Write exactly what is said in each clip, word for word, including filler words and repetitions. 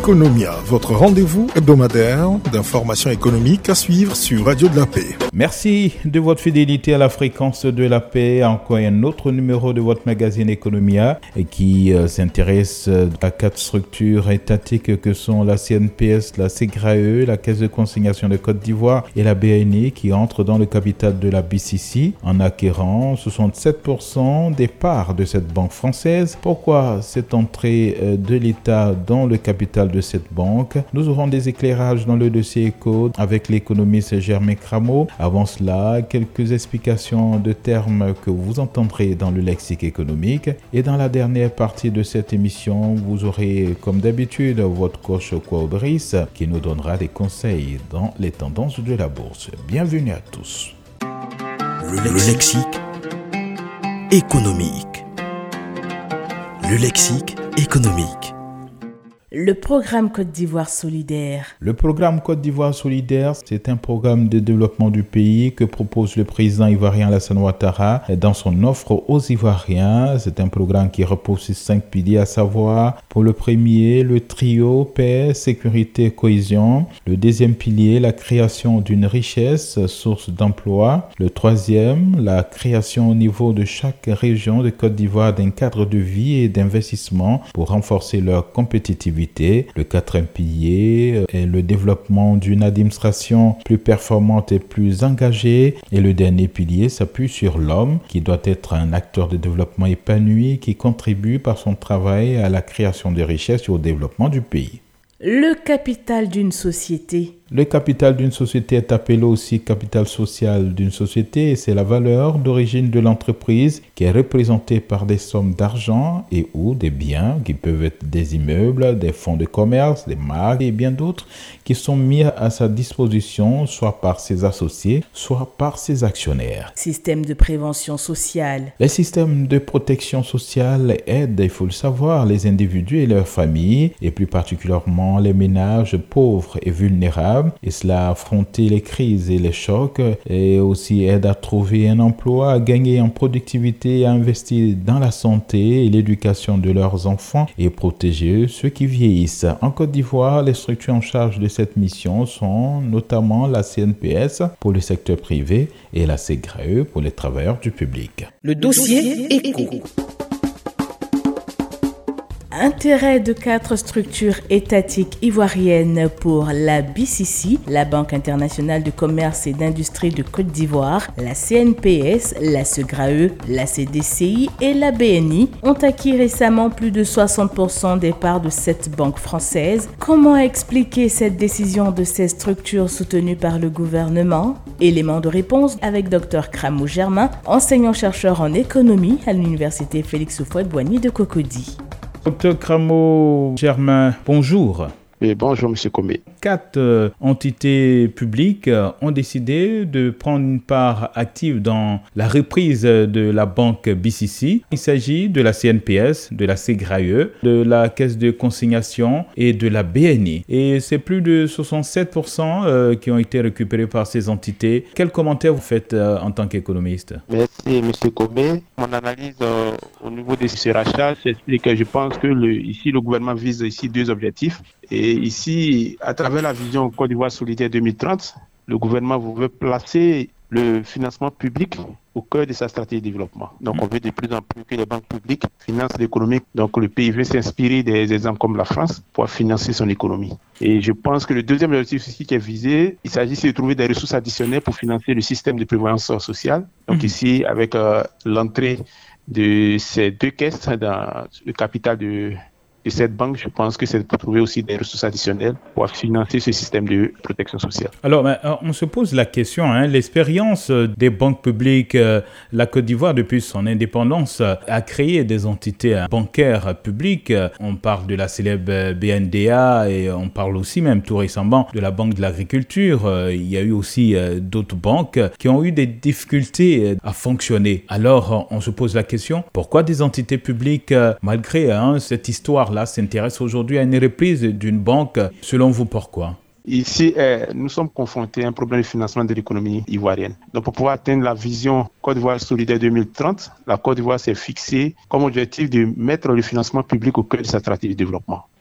Economia, votre rendez-vous hebdomadaire d'informations économiques à suivre sur Radio de la Paix. Merci de votre fidélité à la fréquence de la paix. Encore un autre numéro de votre magazine Economia qui euh, s'intéresse à quatre structures étatiques que sont la C N P S, la SEGRAE, la Caisse de consignation de Côte d'Ivoire et la B N I qui entrent dans le capital de la B C C en acquérant soixante-sept pour cent des parts de cette banque française. Pourquoi cette entrée de l'État dans le capital de cette banque? Nous aurons des éclairages dans le dossier éco avec l'économiste Germain Crameau. Avant cela, quelques explications de termes que vous entendrez dans le lexique économique. Et dans la dernière partie de cette émission, vous aurez comme d'habitude votre coach Kwaobris qui nous donnera des conseils dans les tendances de la bourse. Bienvenue à tous. Le, le lexique économique. Le lexique économique. Le programme Côte d'Ivoire solidaire. Le programme Côte d'Ivoire solidaire, c'est un programme de développement du pays que propose le président ivoirien Alassane Ouattara dans son offre aux Ivoiriens. C'est un programme qui repose sur cinq piliers, à savoir pour le premier, le trio paix, sécurité, cohésion. Le deuxième pilier, la création d'une richesse, source d'emploi. Le troisième, la création au niveau de chaque région de Côte d'Ivoire d'un cadre de vie et d'investissement pour renforcer leur compétitivité. Le quatrième pilier est le développement d'une administration plus performante et plus engagée. Et le dernier pilier s'appuie sur l'homme qui doit être un acteur de développement épanoui qui contribue par son travail à la création de richesses et au développement du pays. Le capital d'une société. Le capital d'une société est appelé aussi capital social d'une société et c'est la valeur d'origine de l'entreprise qui est représentée par des sommes d'argent et ou des biens qui peuvent être des immeubles, des fonds de commerce, des marques et bien d'autres qui sont mis à sa disposition soit par ses associés, soit par ses actionnaires. Système de prévention sociale. Les systèmes de protection sociale aident, il faut le savoir, les individus et leurs familles et plus particulièrement les ménages pauvres et vulnérables. Et cela a affronté les crises et les chocs et aussi aide à trouver un emploi, à gagner en productivité, à investir dans la santé et l'éducation de leurs enfants et protéger ceux qui vieillissent. En Côte d'Ivoire, les structures en charge de cette mission sont notamment la C N P S pour le secteur privé et la SEGRAE pour les travailleurs du public. Le dossier éco. Intérêt de quatre structures étatiques ivoiriennes pour la B C C, la Banque internationale de commerce et d'industrie de Côte d'Ivoire, la C N P S, la SEGRAE, la C D C I et la B N I ont acquis récemment plus de soixante pour cent des parts de cette banque française. Comment expliquer cette décision de ces structures soutenues par le gouvernement? Élément de réponse avec Dr Crameau Germain, enseignant-chercheur en économie à l'université Félix Houphouët-Boigny de Cocody. Docteur Crameau Germain, bonjour. Oui, bonjour, M. Comé. Quatre euh, entités publiques euh, ont décidé de prendre une part active dans la reprise de la banque B C C. Il s'agit de la C N P S, de la SEGRAE, de la Caisse de consignation et de la B N I. Et c'est plus de soixante-sept pour cent euh, qui ont été récupérés par ces entités. Quel commentaire vous faites euh, en tant qu'économiste? Merci, M. Comé. Mon analyse euh, au niveau de ce rachat, c'est que je pense que le, ici, le gouvernement vise ici deux objectifs. Et ici, à travers la vision Côte d'Ivoire solidaire deux mille trente, le gouvernement veut placer le financement public au cœur de sa stratégie de développement. Donc, on veut de plus en plus que les banques publiques financent l'économie. Donc, le pays veut s'inspirer des exemples comme la France pour financer son économie. Et je pense que le deuxième objectif ici qui est visé, il s'agit de trouver des ressources additionnelles pour financer le système de prévoyance sociale. Donc, mmh. ici, avec euh, l'entrée de ces deux caisses dans le capital de de cette banque, je pense que c'est pour trouver aussi des ressources additionnelles pour financer ce système de protection sociale. Alors, ben, on se pose la question, hein, l'expérience des banques publiques, euh, la Côte d'Ivoire, depuis son indépendance, a créé des entités bancaires publiques. On parle de la célèbre B N D A et on parle aussi même tout récemment de la Banque de l'Agriculture. Euh, il y a eu aussi euh, d'autres banques qui ont eu des difficultés à fonctionner. Alors, on se pose la question, pourquoi des entités publiques, euh, malgré hein, cette histoire là s'intéresse aujourd'hui à une reprise d'une banque. Selon vous, pourquoi? Ici, eh, nous sommes confrontés à un problème de financement de l'économie ivoirienne. Donc, pour pouvoir atteindre la vision Côte d'Ivoire solidaire deux mille trente, la Côte d'Ivoire s'est fixée comme objectif de mettre le financement public au cœur de sa stratégie de développement.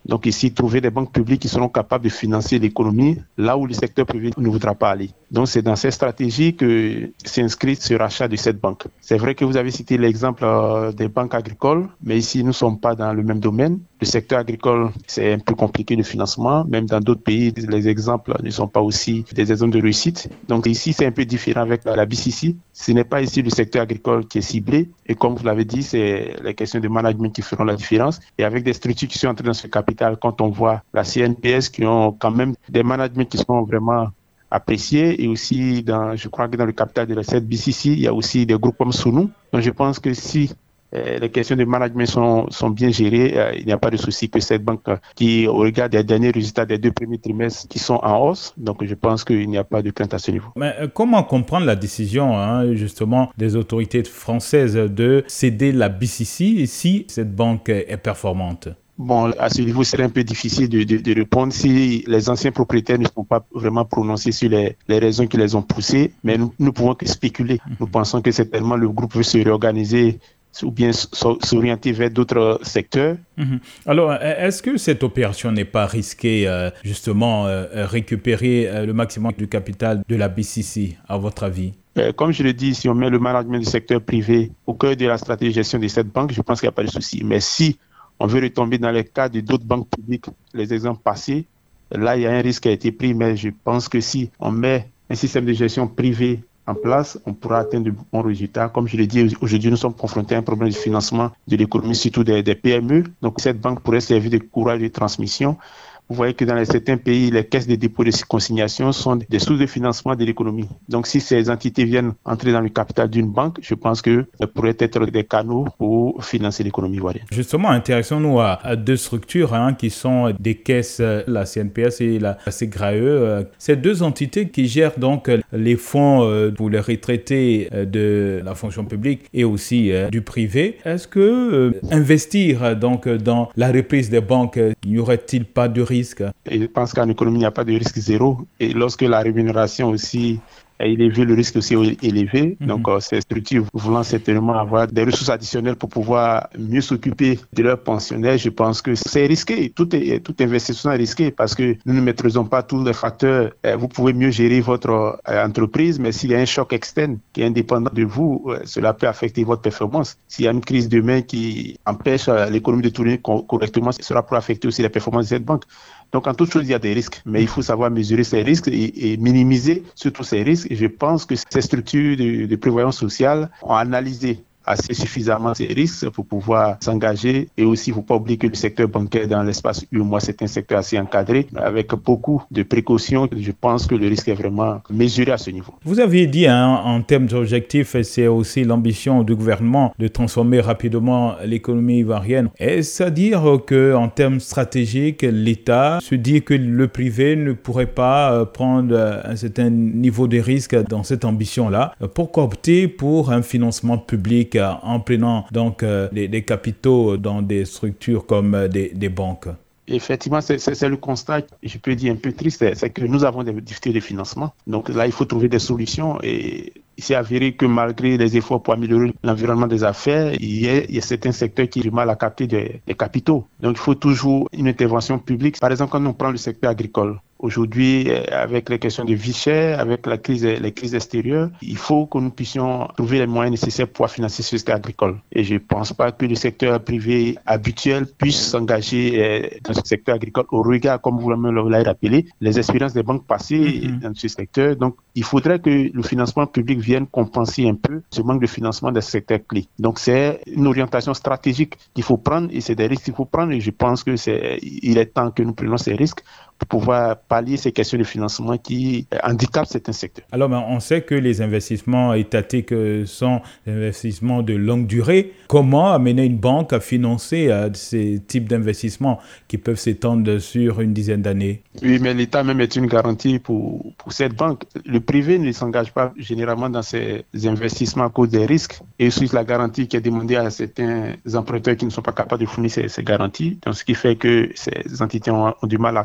Donc ici, trouver des banques publiques qui seront capables de financer l'économie là où le secteur privé ne voudra pas aller. Donc c'est dans cette stratégie que s'inscrit ce rachat de cette banque. C'est vrai que vous avez cité l'exemple euh, des banques agricoles, mais ici nous ne sommes pas dans le même domaine. Le secteur agricole, c'est un peu compliqué le financement. Même dans d'autres pays, les exemples ne sont pas aussi des exemples de réussite. Donc ici, c'est un peu différent avec la B C C. Ce n'est pas ici le secteur agricole qui est ciblé. Et comme vous l'avez dit, c'est les questions de management qui feront la différence. Et avec des structures qui sont entrées dans ce capital, quand on voit la C N P S qui ont quand même des managements qui sont vraiment appréciés. Et aussi, dans, je crois que dans le capital de la cette B C C, il y a aussi des groupes comme Sunu. Donc je pense que si Euh, les questions de management sont, sont bien gérées. Euh, il n'y a pas de souci que cette banque euh, qui, au regard des derniers résultats des deux premiers trimestres, qui sont en hausse. Donc, je pense qu'il n'y a pas de crainte à ce niveau. Mais euh, comment comprendre la décision, hein, justement, des autorités françaises de céder la B C C si cette banque est performante? Bon, à ce niveau, c'est un peu difficile de, de, de répondre si les anciens propriétaires ne sont pas vraiment prononcés sur les, les raisons qui les ont poussés. Mais nous ne pouvons que spéculer. Nous pensons que certainement le groupe veut se réorganiser ou bien s'orienter vers d'autres secteurs. Mmh. Alors, est-ce que cette opération n'est pas risquée, euh, justement, euh, récupérer euh, le maximum du capital de la B C C, à votre avis? euh, Comme je le dis, si on met le management du secteur privé au cœur de la stratégie de gestion de cette banque, je pense qu'il n'y a pas de souci. Mais si on veut retomber dans les cas de d'autres banques publiques, les exemples passés, là, il y a un risque qui a été pris, mais je pense que si on met un système de gestion privé en place, on pourra atteindre de bons résultats. Comme je l'ai dit, aujourd'hui, nous sommes confrontés à un problème de financement de l'économie, surtout des, des P M E. Donc, cette banque pourrait servir de courage de transmission. Vous voyez que dans les certains pays, les caisses de dépôt de consignation sont des sources de financement de l'économie. Donc, si ces entités viennent entrer dans le capital d'une banque, je pense qu'elles pourraient être des canaux pour financer l'économie ivoirienne. Justement, intéressons-nous à, à deux structures hein, qui sont des caisses, la C N P S et la C G R A E. Ces deux entités qui gèrent donc les fonds pour les retraités de la fonction publique et aussi du privé. Est-ce que euh, investir donc dans la reprise des banques, n'y aurait-il pas de risque? Et je pense qu'en économie, il n'y a pas de risque zéro. Et lorsque la rémunération aussi est élevée, le risque aussi est élevé. Mm-hmm. Donc, euh, ces structures voulant certainement avoir des ressources additionnelles pour pouvoir mieux s'occuper de leurs pensionnaires, je pense que c'est risqué. Tout, est, tout investissement est risqué parce que nous ne maîtrisons pas tous les facteurs. Vous pouvez mieux gérer votre euh, entreprise, mais s'il y a un choc externe qui est indépendant de vous, euh, cela peut affecter votre performance. S'il y a une crise demain qui empêche euh, l'économie de tourner co- correctement, cela peut affecter aussi les performances de cette banque. Donc, en toute chose, il y a des risques, mais il faut savoir mesurer ces risques et, et minimiser surtout ces risques. Et je pense que ces structures de, de prévoyance sociale ont analysé assez suffisamment ces risques pour pouvoir s'engager. Et aussi, il ne faut pas oublier que le secteur bancaire dans l'espace U, moi, c'est un secteur assez encadré, avec beaucoup de précautions. Je pense que le risque est vraiment mesuré à ce niveau. Vous avez dit, hein, en termes d'objectifs, c'est aussi l'ambition du gouvernement de transformer rapidement l'économie ivoirienne. Est-ce à dire qu'en termes stratégiques, l'État se dit que le privé ne pourrait pas prendre un certain niveau de risque dans cette ambition-là? Pourquoi opter pour un financement public en prenant donc euh, des, des capitaux dans des structures comme euh, des, des banques? Effectivement, c'est, c'est, c'est le constat, je peux dire un peu triste, c'est, c'est que nous avons des difficultés de financement. Donc là, il faut trouver des solutions et il s'est avéré que malgré les efforts pour améliorer l'environnement des affaires, il y a, il y a certains secteurs qui ont du mal à capter des, des capitaux. Donc il faut toujours une intervention publique. Par exemple, quand on prend le secteur agricole, aujourd'hui, avec les questions de vie chère, avec la crise, les crises extérieures, il faut que nous puissions trouver les moyens nécessaires pour financer ce secteur agricole. Et je ne pense pas que le secteur privé habituel puisse s'engager dans ce secteur agricole au regard, comme vous l'avez rappelé, les expériences des banques passées mm-hmm. dans ce secteur. Donc, il faudrait que le financement public vienne compenser un peu ce manque de financement des secteurs clés. Donc, c'est une orientation stratégique qu'il faut prendre et c'est des risques qu'il faut prendre. Et je pense que c'est, il est temps que nous prenions ces risques pour pouvoir pallier ces questions de financement qui handicapent certains secteurs. Alors, ben, on sait que les investissements étatiques sont des investissements de longue durée. Comment amener une banque à financer euh, ces types d'investissements qui peuvent s'étendre sur une dizaine d'années? Oui, mais l'État même est une garantie pour, pour cette banque. Le privé ne s'engage pas généralement dans ces investissements à cause des risques. Et aussi la garantie qui est demandée à certains emprunteurs qui ne sont pas capables de fournir ces, ces garanties. Donc, ce qui fait que ces entités ont, ont du mal à accéder aux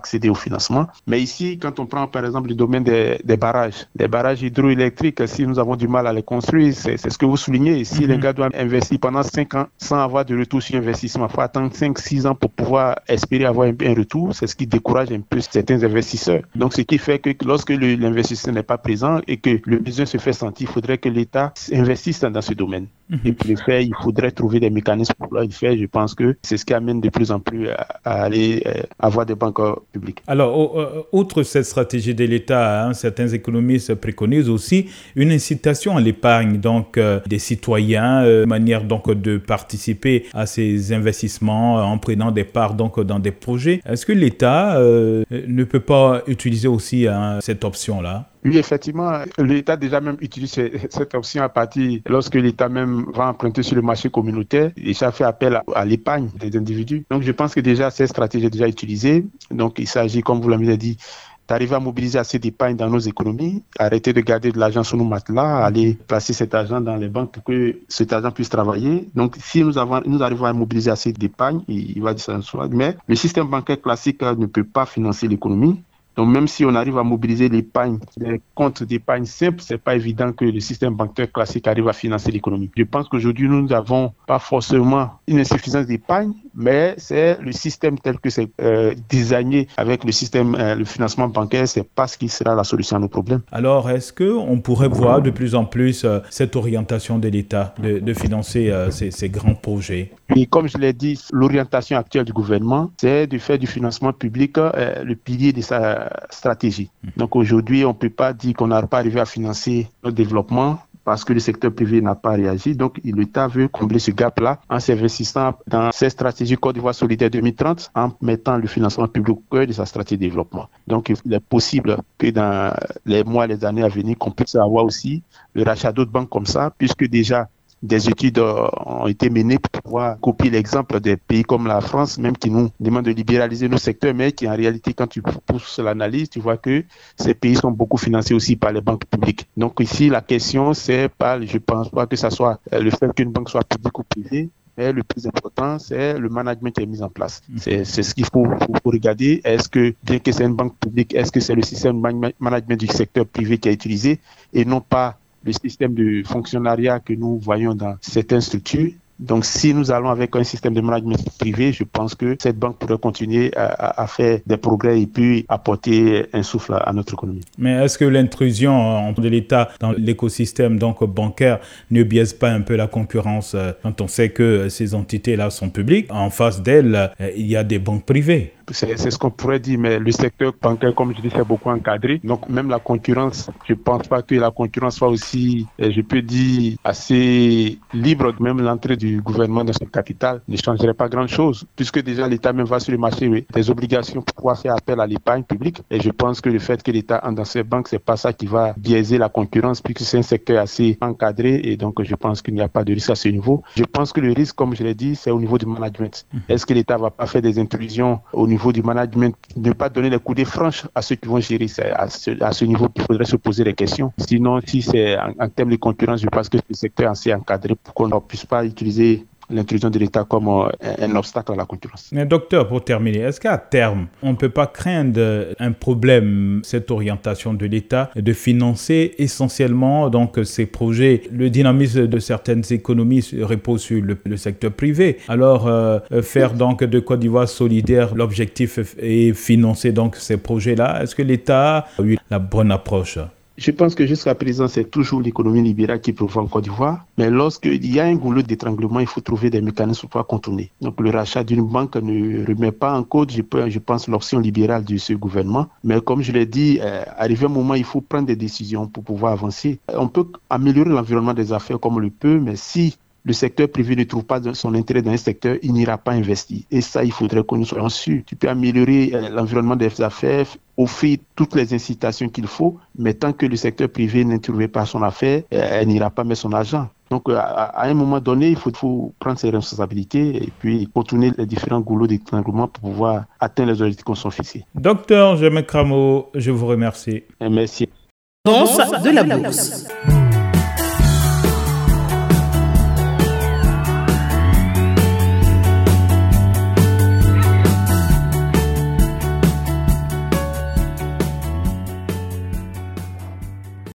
financement. Mais ici, quand on prend par exemple le domaine des, des barrages, des barrages hydroélectriques, si nous avons du mal à les construire, c'est, c'est ce que vous soulignez. Si mm-hmm. les gars doivent investir pendant cinq ans sans avoir de retour sur investissement, il faut attendre cinq six ans pour pouvoir espérer avoir un, un retour. C'est ce qui décourage un peu certains investisseurs. Donc, ce qui fait que lorsque le, l'investisseur n'est pas présent et que le besoin se fait sentir, il faudrait que l'État investisse dans ce domaine. Mm-hmm. Et pour le faire, il faudrait trouver des mécanismes pour le faire. Je pense que c'est ce qui amène de plus en plus à, à aller euh, avoir des banques publiques. Alors, euh, outre cette stratégie de l'État, hein, certains économistes préconisent aussi une incitation à l'épargne donc euh, des citoyens, euh, manière donc de participer à ces investissements euh, en prenant des parts donc dans des projets. Est-ce que l'État euh, ne peut pas utiliser aussi hein, cette option-là? Oui, effectivement, l'État déjà même utilise cette option à partir lorsque l'État même va emprunter sur le marché communautaire et ça fait appel à, à l'épargne des individus. Donc, je pense que déjà cette stratégie est déjà utilisée. Donc, il s'agit, comme vous l'avez dit, d'arriver à mobiliser assez d'épargne dans nos économies, arrêter de garder de l'argent sur nos matelas, aller placer cet argent dans les banques pour que cet argent puisse travailler. Donc, si nous, avons, nous arrivons à mobiliser assez d'épargne, il va dire ça en soi. Mais le système bancaire classique ne peut pas financer l'économie. Donc, même si on arrive à mobiliser l'épargne, les comptes d'épargne simples, c'est pas évident que le système bancaire classique arrive à financer l'économie. Je pense qu'aujourd'hui, nous n'avons pas forcément une insuffisance d'épargne, mais c'est le système tel que c'est euh, designé avec le système, euh, le financement bancaire, c'est pas ce qui sera la solution à nos problèmes. Alors, est-ce qu'on pourrait voir de plus en plus euh, cette orientation de l'État de, de financer euh, ces, ces grands projets? Et comme je l'ai dit, l'orientation actuelle du gouvernement, c'est de faire du financement public euh, le pilier de sa stratégie. Donc aujourd'hui, on ne peut pas dire qu'on n'a pas arrivé à financer notre développement parce que le secteur privé n'a pas réagi. Donc l'État veut combler ce gap-là en s'investissant dans cette stratégie Côte d'Ivoire solidaire deux mille trente, en mettant le financement public au cœur de sa stratégie de développement. Donc il est possible que dans les mois, les années à venir, qu'on puisse avoir aussi le rachat d'autres banques comme ça, puisque déjà des études ont été menées pour pouvoir copier l'exemple des pays comme la France, même qui nous demandent de libéraliser nos secteurs, mais qui en réalité, quand tu pousses l'analyse, tu vois que ces pays sont beaucoup financés aussi par les banques publiques. Donc ici, la question, c'est pas, je pense pas que ça soit le fait qu'une banque soit publique ou privée, mais le plus important, c'est le management qui est mis en place. C'est, c'est ce qu'il faut, faut, faut regarder. Est-ce que, bien que c'est une banque publique, est-ce que c'est le système de management du secteur privé qui est utilisé et non pas le système de fonctionnariat que nous voyons dans certaines structures? Donc, si nous allons avec un système de management privé, je pense que cette banque pourrait continuer à, à faire des progrès et puis apporter un souffle à notre économie. Mais est-ce que l'intrusion de l'État dans l'écosystème donc bancaire ne biaise pas un peu la concurrence quand on sait que ces entités-là sont publiques? En face d'elles, il y a des banques privées. C'est, c'est ce qu'on pourrait dire, mais le secteur bancaire, comme je dis, c'est beaucoup encadré. Donc, même la concurrence, je ne pense pas que la concurrence soit aussi, je peux dire, assez libre. Même l'entrée du gouvernement dans son capital ne changerait pas grand-chose, puisque déjà l'État même va sur le marché oui, des obligations pour pouvoir faire appel à l'épargne publique. Et je pense que le fait que l'État entre dans ces banques, c'est pas ça qui va biaiser la concurrence, puisque c'est un secteur assez encadré. Et donc, je pense qu'il n'y a pas de risque à ce niveau. Je pense que le risque, comme je l'ai dit, c'est au niveau du management. Est-ce que l'État va pas faire des intrusions au niveau du management, ne pas donner les coudées franches à ceux qui vont gérer? C'est à ce, à ce niveau qu'il faudrait se poser des questions. Sinon, si c'est en, en termes de concurrence, je pense que le secteur est assez encadré pour qu'on ne puisse pas utiliser l'intrusion de l'État comme euh, un obstacle à la concurrence. Mais docteur, pour terminer, est-ce qu'à terme, on ne peut pas craindre un problème, cette orientation de l'État, de financer essentiellement donc, ces projets? Le dynamisme de certaines économies repose sur le, le secteur privé. Alors, euh, faire donc de Côte d'Ivoire solidaire, l'objectif est financer donc ces projets-là. Est-ce que l'État a eu la bonne approche? Je pense que jusqu'à présent, c'est toujours l'économie libérale qui prévaut en Côte d'Ivoire. Mais lorsqu'il y a un goulot d'étranglement, il faut trouver des mécanismes pour pouvoir contourner. Donc le rachat d'une banque ne remet pas en cause, je, peux, je pense, l'option libérale de ce gouvernement. Mais comme je l'ai dit, euh, arrivé un moment, il faut prendre des décisions pour pouvoir avancer. On peut améliorer l'environnement des affaires comme on le peut, mais si le secteur privé ne trouve pas son intérêt dans un secteur, il n'ira pas investir. Et ça, il faudrait que nous soyons sûrs. Tu peux améliorer euh, l'environnement des affaires, offrir toutes les incitations qu'il faut, mais tant que le secteur privé ne trouve pas son affaire, euh, elle n'ira pas mettre son argent. Donc, à, à un moment donné, il faut, faut prendre ses responsabilités et puis contourner les différents goulots d'étranglement pour pouvoir atteindre les objectifs qu'on s'est fixés. Docteur Germain Cramo, je vous remercie. Et merci. Danse de la bourse.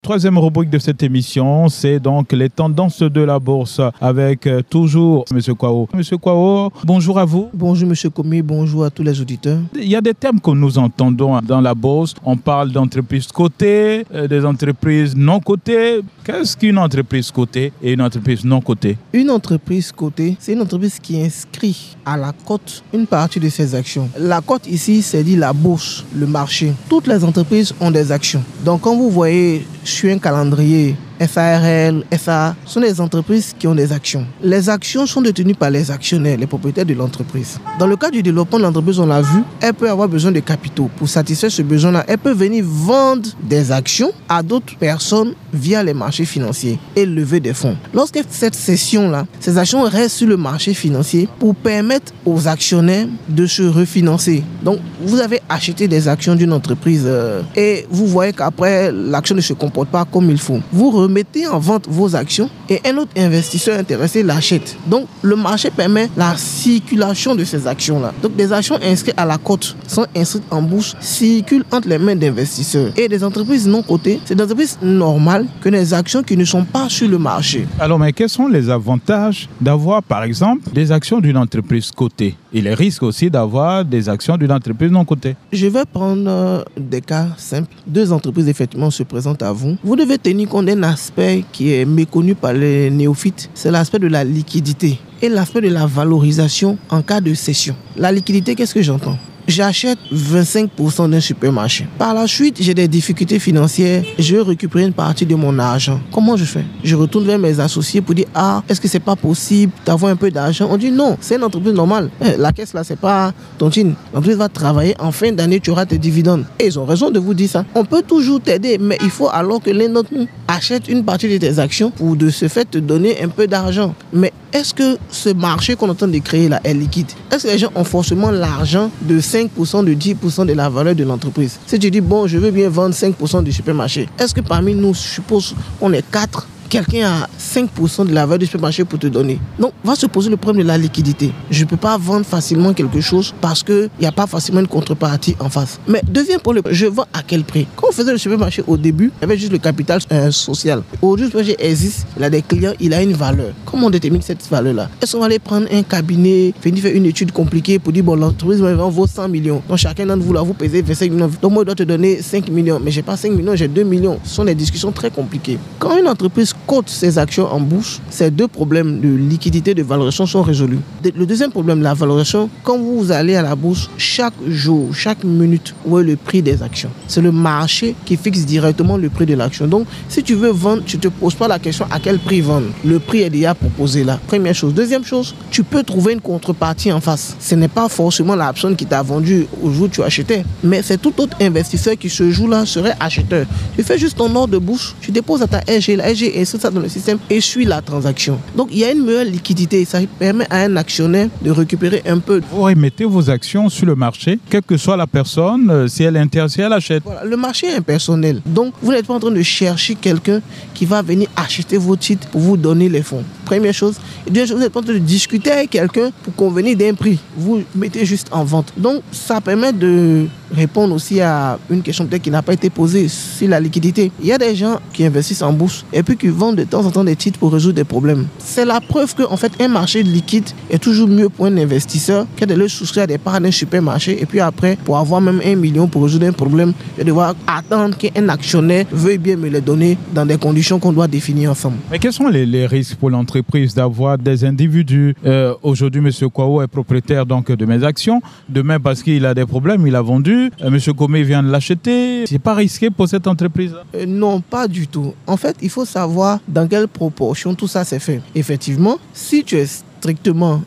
Troisième rubrique de cette émission, c'est donc les tendances de la bourse avec euh, toujours M. Kwao. M. Kwao, bonjour à vous. Bonjour M. Komi, bonjour à tous les auditeurs. Il y a des termes que nous entendons dans la bourse. On parle d'entreprises cotées, euh, des entreprises non cotées. Qu'est-ce qu'une entreprise cotée et une entreprise non cotée? Une entreprise cotée, c'est une entreprise qui inscrit à la cote une partie de ses actions. La cote ici, c'est dit la bourse, le marché. Toutes les entreprises ont des actions. Donc quand vous voyez sur un calendrier S A R L, S A A, sont des entreprises qui ont des actions. Les actions sont détenues par les actionnaires, les propriétaires de l'entreprise. Dans le cas du développement de l'entreprise, on l'a vu, elle peut avoir besoin de capitaux. Pour satisfaire ce besoin-là, elle peut venir vendre des actions à d'autres personnes via les marchés financiers et lever des fonds. Lorsque cette cession-là, ces actions restent sur le marché financier pour permettre aux actionnaires de se refinancer. Donc, vous avez acheté des actions d'une entreprise euh, et vous voyez qu'après, l'action ne se comporte pas comme il faut. Vous remettez en vente vos actions et un autre investisseur intéressé l'achète. Donc, le marché permet la circulation de ces actions-là. Donc, des actions inscrites à la cote sont inscrites en bourse, circulent entre les mains d'investisseurs. Et des entreprises non cotées, c'est des entreprises normales que des actions qui ne sont pas sur le marché. Alors, mais quels sont les avantages d'avoir, par exemple, des actions d'une entreprise cotée et les risques aussi d'avoir des actions d'une entreprise non cotée? Je vais prendre euh, des cas simples. Deux entreprises, effectivement, se présentent à vous. Vous devez tenir compte d'un aspect qui est méconnu par les néophytes, c'est l'aspect de la liquidité et l'aspect de la valorisation en cas de cession. La liquidité, qu'est-ce que j'entends? J'achète vingt-cinq pour cent d'un supermarché. Par la suite, j'ai des difficultés financières. Je veux récupérer une partie de mon argent. Comment je fais? Je retourne vers mes associés pour dire « Ah, est-ce que c'est pas possible d'avoir un peu d'argent ?» On dit « Non, c'est une entreprise normale. La caisse là, c'est pas tontine. L'entreprise va travailler. En fin d'année, tu auras tes dividendes. » Et ils ont raison de vous dire ça. On peut toujours t'aider, mais il faut alors que l'un d'entre nous achète une partie de tes actions pour de ce fait te donner un peu d'argent. Mais est-ce que ce marché qu'on est en train de créer là est liquide? Est-ce que les gens ont forcément l'argent de cinq pour cent, de dix pour cent de la valeur de l'entreprise? Si tu dis, bon, je veux bien vendre cinq pour cent du supermarché, est-ce que parmi nous, je suppose qu'on est quatre, quelqu'un a cinq pour cent de la valeur du supermarché pour te donner? Donc, va se poser le problème de la liquidité. Je ne peux pas vendre facilement quelque chose parce qu'il n'y a pas facilement une contrepartie en face. Mais deuxième problème, je vends à quel prix? Quand on faisait le supermarché au début, il y avait juste le capital euh, social. Aujourd'hui, le supermarché existe, il a des clients, il a une valeur. Comment on détermine cette valeur-là? Est-ce qu'on va aller prendre un cabinet, venir faire une étude compliquée pour dire, bon, l'entreprise vaut cent millions. Donc, chacun d'entre vous, là, vous payez vingt-cinq millions. Donc, moi, je dois te donner cinq millions. Mais je n'ai pas cinq millions, j'ai deux millions. Ce sont des discussions très compliquées. Quand une entreprise cote ses actions en bourse, ces deux problèmes de liquidité et de valorisation sont résolus. Le deuxième problème, la valorisation, quand vous allez à la bourse, chaque jour, chaque minute, où est le prix des actions? C'est le marché qui fixe directement le prix de l'action. Donc, si tu veux vendre, tu ne te poses pas la question à quel prix vendre. Le prix est déjà proposé là. Première chose. Deuxième chose, tu peux trouver une contrepartie en face. Ce n'est pas forcément la personne qui t'a vendu au jour où tu achetais, mais c'est tout autre investisseur qui ce jour-là serait acheteur. Tu fais juste ton ordre de bourse, tu déposes à ta R G, la R G inscrit ça dans le système et suit la transaction. Donc il y a une meilleure liquidité. Ça permet à un actionnaire de récupérer un peu. Vous remettez vos actions sur le marché, quelle que soit la personne, si elle est intéressée, elle achète. Voilà, le marché est impersonnel. Donc vous n'êtes pas en train de chercher quelqu'un qui va venir acheter vos titres pour vous donner les fonds. Première chose. Et deuxième chose, vous n'êtes pas en train de discuter avec quelqu'un pour convenir d'un prix. Vous mettez juste en vente. Donc ça permet de répondre aussi à une question peut-être qui n'a pas été posée sur la liquidité. Il y a des gens qui investissent en bourse et puis qui vendent de temps en temps des titres pour résoudre des problèmes. C'est la preuve qu'en fait, un marché liquide est toujours mieux pour un investisseur que de le souscrire à des parts d'un supermarché et puis après, pour avoir même un million pour résoudre un problème, je vais devoir attendre qu'un actionnaire veuille bien me le donner dans des conditions qu'on doit définir ensemble. Mais quels sont les, les risques pour l'entreprise d'avoir des individus? euh, Aujourd'hui, M. Kwao est propriétaire donc, de mes actions. Demain, parce qu'il a des problèmes, il a vendu. Euh, M. Komé vient de l'acheter. C'est pas risqué pour cette entreprise? euh, Non, pas du tout. En fait, il faut savoir dans quelle proportion tout ça s'est fait. Effectivement, si tu es strictement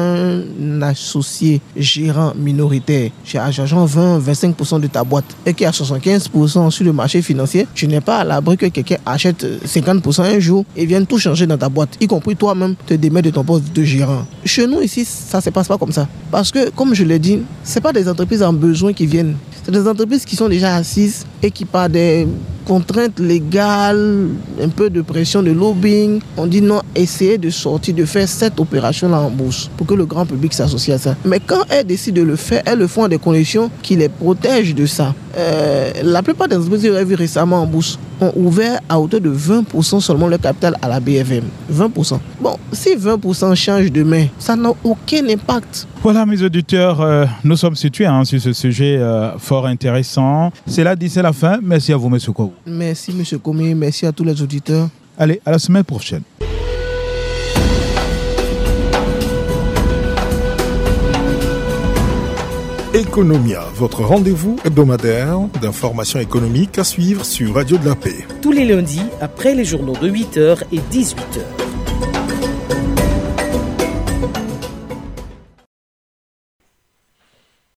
un associé gérant minoritaire chez agent vingt à vingt-cinq pour cent de ta boîte et qui a soixante-quinze pour cent sur le marché financier, tu n'es pas à l'abri que quelqu'un achète cinquante pour cent un jour et vienne tout changer dans ta boîte, y compris toi-même te démettre de ton poste de gérant. Chez nous ici, ça ne se passe pas comme ça. Parce que, comme je l'ai dit, ce n'est pas des entreprises en besoin qui viennent. C'est des entreprises qui sont déjà assises et qui, par des contraintes légales, un peu de pression de lobbying, on dit non, essayez de sortir, de faire cette opération-là en bourse pour que le grand public s'associe à ça. Mais quand elles décident de le faire, elles le font à des conditions qui les protègent de ça. Euh, la plupart des entreprises que j'ai vues récemment en bourse ont ouvert à hauteur de vingt pour cent seulement leur capital à la B F M. vingt pour cent. Bon, si vingt pour cent changent demain, ça n'a aucun impact. Voilà, mes auditeurs, euh, nous sommes situés hein, sur ce sujet euh, fort intéressant. C'est là, c'est la fin. Merci à vous, M. Kouaou. Merci, M. Komé. Merci à tous les auditeurs. Allez, à la semaine prochaine. Economia, votre rendez-vous hebdomadaire d'informations économiques à suivre sur Radio de la Paix. Tous les lundis, après les journaux de huit heures et dix-huit heures.